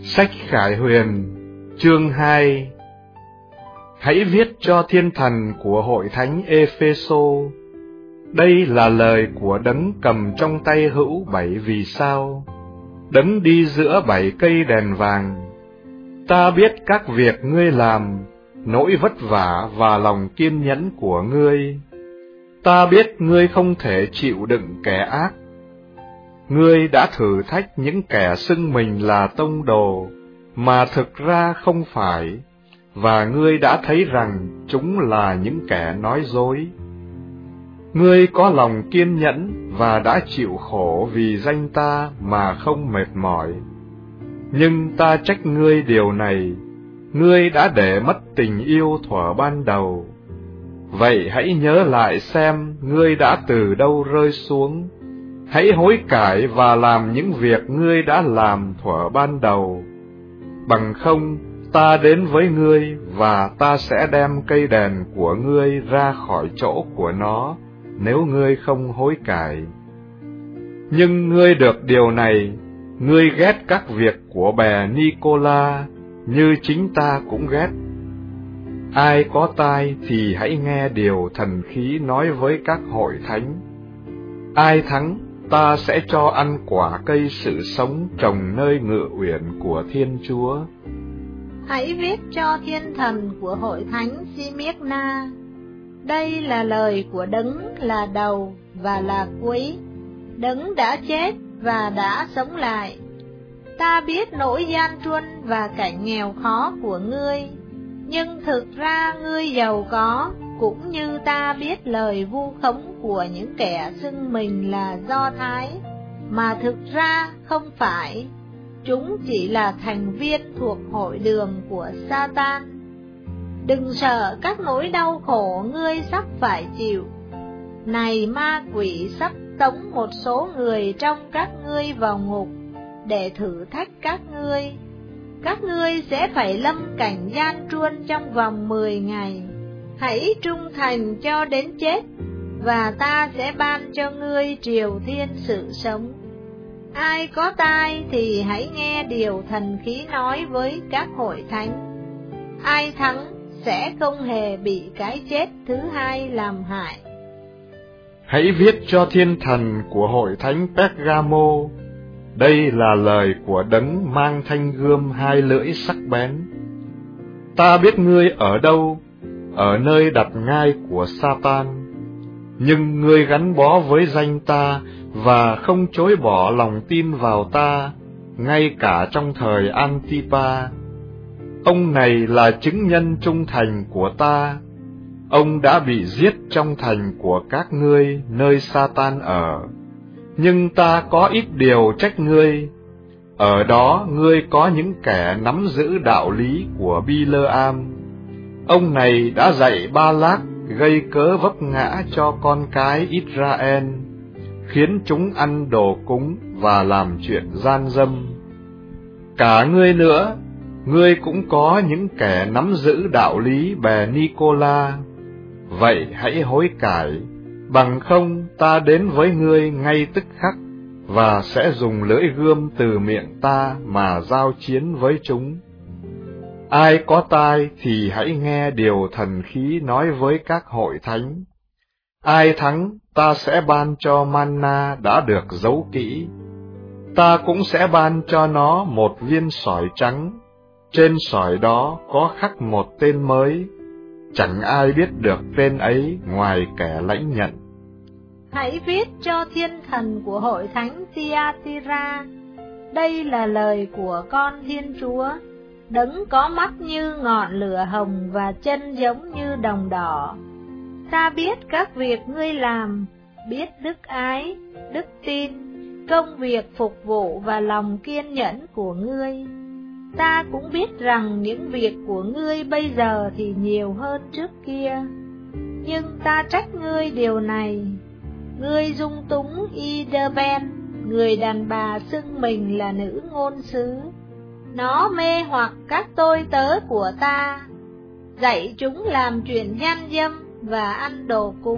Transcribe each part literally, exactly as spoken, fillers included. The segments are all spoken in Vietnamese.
Sách Khải Huyền, chương hai. Hãy viết cho thiên thần của hội thánh Ê-phê-sô. Đây là lời của đấng cầm trong tay hữu bảy vì sao, đấng đi giữa bảy cây đèn vàng. Ta biết các việc ngươi làm, nỗi vất vả và lòng kiên nhẫn của ngươi. Ta biết ngươi không thể chịu đựng kẻ ác. Ngươi đã thử thách những kẻ xưng mình là tông đồ, mà thực ra không phải, và ngươi đã thấy rằng chúng là những kẻ nói dối. Ngươi có lòng kiên nhẫn và đã chịu khổ vì danh ta mà không mệt mỏi. Nhưng ta trách ngươi điều này, ngươi đã để mất tình yêu thuở ban đầu. Vậy hãy nhớ lại xem ngươi đã từ đâu rơi xuống. Hãy hối cải và làm những việc ngươi đã làm thuở ban đầu. Bằng không, ta đến với ngươi và ta sẽ đem cây đèn của ngươi ra khỏi chỗ của nó, nếu ngươi không hối cải. Nhưng ngươi được điều này, ngươi ghét các việc của bè Nicola, như chính ta cũng ghét. Ai có tai thì hãy nghe điều thần khí nói với các hội thánh. Ai thắng, ta sẽ cho ăn quả cây sự sống trồng nơi ngự uyển của Thiên Chúa. Hãy viết cho thiên thần của hội thánh Smyrna. Đây là lời của đấng là đầu và là cuối, đấng đã chết và đã sống lại. Ta biết nỗi gian truân và cảnh nghèo khó của ngươi, nhưng thực ra ngươi giàu có, cũng như ta biết lời vu khống của những kẻ xưng mình là Do Thái, mà thực ra không phải. Chúng chỉ là thành viên thuộc hội đường của Satan. Đừng sợ các nỗi đau khổ ngươi sắp phải chịu. Này ma quỷ sắp tống một số người trong các ngươi vào ngục để thử thách các ngươi. Các ngươi sẽ phải lâm cảnh gian truân trong vòng mười ngày. Hãy trung thành cho đến chết, và ta sẽ ban cho ngươi triều thiên sự sống. Ai có tai thì hãy nghe điều thần khí nói với các hội thánh. Ai thắng sẽ không hề bị cái chết thứ hai làm hại. Hãy viết cho thiên thần của hội thánh Pergamo. Đây là lời của đấng mang thanh gươm hai lưỡi sắc bén. Ta biết ngươi ở đâu, ở nơi đặt ngai của Satan, nhưng ngươi gắn bó với danh ta và không chối bỏ lòng tin vào ta, ngay cả trong thời Antipa. Ông này là chứng nhân trung thành của ta. Ông đã bị giết trong thành của các ngươi, nơi Satan ở. Nhưng ta có ít điều trách ngươi. Ở đó ngươi có những kẻ nắm giữ đạo lý của Bi-lơ-am. Ông này đã dạy Ba-lác gây cớ vấp ngã cho con cái Israel, khiến chúng ăn đồ cúng và làm chuyện gian dâm. Cả ngươi nữa, ngươi cũng có những kẻ nắm giữ đạo lý bè Nicola. Vậy hãy hối cải, bằng không ta đến với ngươi ngay tức khắc, và sẽ dùng lưỡi gươm từ miệng ta mà giao chiến với chúng. Ai có tai thì hãy nghe điều thần khí nói với các hội thánh. Ai thắng, ta sẽ ban cho manna đã được giấu kỹ. Ta cũng sẽ ban cho nó một viên sỏi trắng, trên sỏi đó có khắc một tên mới. Chẳng ai biết được tên ấy ngoài kẻ lãnh nhận. Hãy viết cho thiên thần của hội thánh Tiatira. Đây là lời của con Thiên Chúa, đấng có mắt như ngọn lửa hồng và chân giống như đồng đỏ. Ta biết các việc ngươi làm, biết đức ái, đức tin, công việc phục vụ và lòng kiên nhẫn của ngươi. Ta cũng biết rằng những việc của ngươi bây giờ thì nhiều hơn trước kia. Nhưng ta trách ngươi điều này. Ngươi dung túng Ideben, người đàn bà xưng mình là nữ ngôn sứ. Nó mê hoặc các tôi tớ của ta, dạy chúng làm chuyện gian dâm và ăn đồ cúng.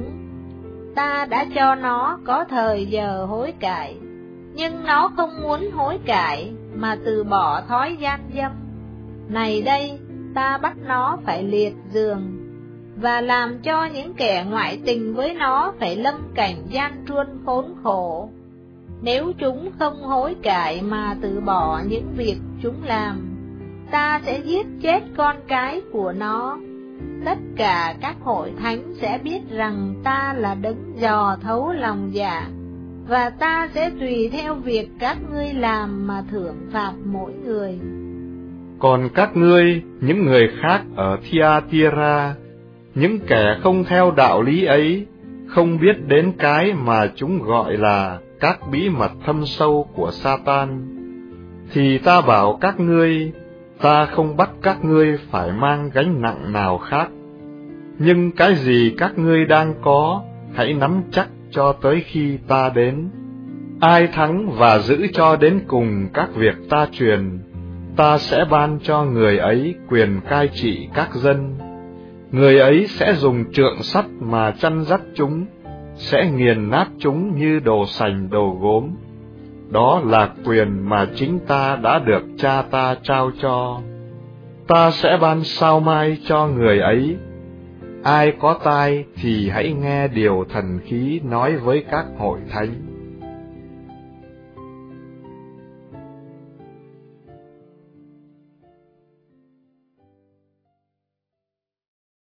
Ta đã cho nó có thời giờ hối cải, nhưng nó không muốn hối cải, mà từ bỏ thói gian dâm. Này đây, ta bắt nó phải liệt giường, và làm cho những kẻ ngoại tình với nó phải lâm cảnh gian truân khốn khổ. Nếu chúng không hối cải mà từ bỏ những việc chúng làm, ta sẽ giết chết con cái của nó. Tất cả các hội thánh sẽ biết rằng ta là đấng dò thấu lòng dạ, và ta sẽ tùy theo việc các ngươi làm mà thưởng phạt mỗi người. Còn các ngươi, những người khác ở Thyatira, những kẻ không theo đạo lý ấy, không biết đến cái mà chúng gọi là các bí mật thâm sâu của Satan, thì ta bảo các ngươi, ta không bắt các ngươi phải mang gánh nặng nào khác. Nhưng cái gì các ngươi đang có, hãy nắm chắc cho tới khi ta đến. Ai thắng và giữ cho đến cùng các việc ta truyền, ta sẽ ban cho người ấy quyền cai trị các dân. Người ấy sẽ dùng trượng sắt mà chăn dắt chúng, sẽ nghiền nát chúng như đồ sành đồ gốm. Đó là quyền mà chính ta đã được cha ta trao cho. Ta sẽ ban sao mai cho người ấy. Ai có tai thì hãy nghe điều thần khí nói với các hội thánh.